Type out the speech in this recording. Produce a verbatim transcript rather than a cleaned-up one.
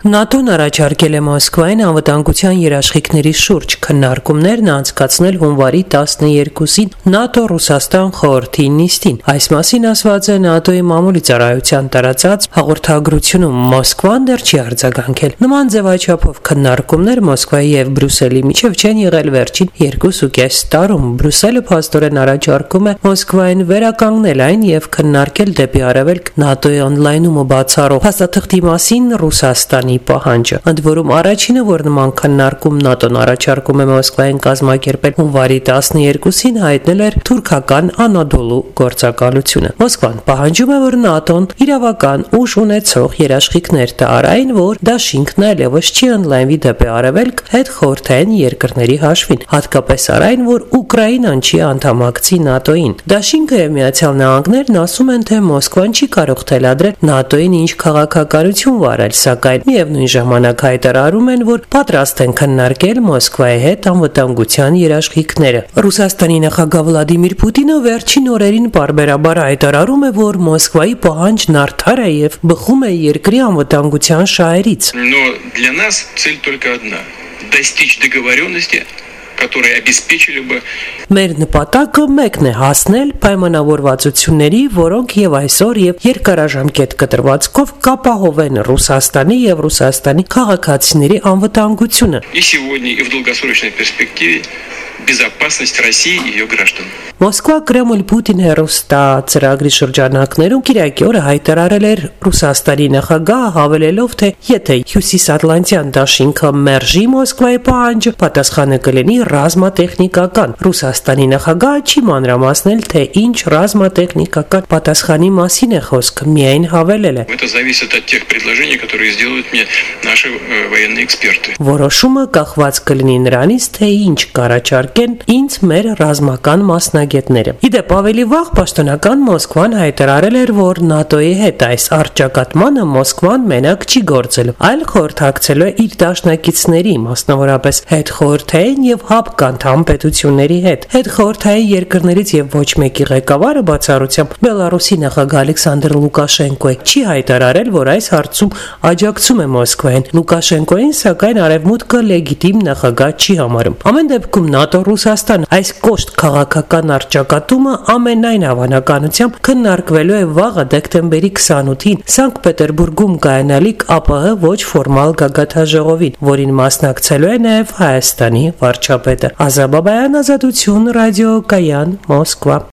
ՆԱՏՕ-ն առաջարկել է Մոսկվային անվտանգության երաշխիքների շուրջ քննարկումներն անցկացնել հունվարի տասներկուսին ՆԱՏՕ-Ռուսաստան խորհրդի նիստին։ Այս մասին ասված է ՆԱՏՕ-ի մամուլի ծառայության տարածած հաղորդագրությունում։ Մոսկվան դեռ չի արձագանքել։ Նման ձևաչափով քննարկումներ Մոսկվայի եւ Բրյուսելի միջև չեն եղել վերջին երկուսուկես տարում։ Բրյուսելը փաստորեն առաջարկում է Մոսկվային վերականգնել այն եւ քննարկել դեպի արևելք ՆԱՏՕ-ի օնլայնումը բացառող փաստաթղթի մասին Ռուսաստանի պահանջը։ Ընդ որում առաջինը, որ նման քննարկում ՆԱՏՕ-ն առաջարկում է Մոսկվային կազմակերպել հունվարի տասներկուսին, հայտնել էր թուրքական Անադոլու գործակալությունը։ Մոսկվան պահանջում է, որ ՆԱՏՕ-ն իրավական ուժ ունեցող երաշխիքներ տա այն, որ դաշինքն այլևս չի օնլայնվի դեպի արևելք հետ խորհրդային երկրների հաշվին, հատկապես այն, որ Ուկրաինան չի անդամակցի ՆԱՏՕ-ին։ Դաշինքը եւ Միացյալ Նահանգներն ասում են, թե Մոսկվան չի կարող թելադրել ՆԱՏՕ-ին ինչ քաղաքականություն վարել, սակայն միևնույն ժամանակ հայտարարում են, որ պատրաստ են քննարկել Մոսկվայի հետ անվտանգության երաշխիքները։ Ռուսաստանի նախագահ Վլադիմիր Պուտինը վերջին օրերին պարբերաբար հայտարարում է, որ Մոսկվայի պահանջն արդար է եւ բխում է երկրի անվտանգության շահերից։ Но для нас цель только одна – достичь договоренности, которые обеспечили бы Մեր նպատակը մեկն է՝ հասնել պայմանավորվածությունների, որոնք եւ այսօր եւ երկարաժամկետ կտրվածքով կապահովեն Ռուսաստանի եւ Ռուսաստանի քաղաքացիների անվտանգությունը։ и сегодня, и в долгосрочной перспективе безопасность России и ее граждан. Մոսկվա Կրեմլ Պուտին հեռուստա ծրագրի շրջանակներում Կիրակի օրը հայտարարել էր Ռուսաստանի նախագահը, հավելելով, թե եթե Հյուսիսատլանտյան դաշինքը մերժի Մոսկվայի պահանջը, պատասխանը կլինի ռազմատեխնիկական։ Ռուսաստանի նախագահը չի մանրամասնել, թե ինչ ռազմատեխնիկական պատասխանի մասին է խոսքը, միայն հավելել է. Это зависит от тех предложений, которые сделают мне наши э, военные эксперты. Որոշումը կախված կլինի նրանից, թե ինչ կառաջարկեն ինձ մեր ռազմական մասնագետները։ Իդեպ ավելի վաղ պաշտոնական Մոսկվան հայտարարել էր, որ ՆԱՏՕ-ի հետ այս առճակատմանը Մոսկվան մենակ չի գործելու, այլ խորհրդակցելու է իր դաշնակիցների, մասնավորապես հետխորհրդային եւ հապկանդամ պետությունների հետ։ Հետխորհրդային երկրներից եւ ոչ մեկի ղեկավարը, բացառությամբ Բելարուսի նախագահ Ալեքսանդր Լուկաշենկոյը, չի հայտարարել, որ այս հարցում աջակցում է Մոսկվային։ Լուկաշենկոյին, սակայն, արևմուտքը լեգիտիմ նախագահ չի համարում։ Ամեն դեպքում ՆԱՏՕ-Ռուսաստան այս կոշտ քաղաքական առճակատումը ամենայն հավանականությամբ քննարկվելու է վաղը դեկտեմբերի քսանութին Սանկտ Պետերբուրգում կայանալիք ԱՊՀ ոչ ֆորմալ գագաթնաժողովին, որին մասնակցելու է նաև Հայաստանի վարչապետը։ Ազա Բաբայան, Ազատություն, ռադիո Կայան, Մոսկվա։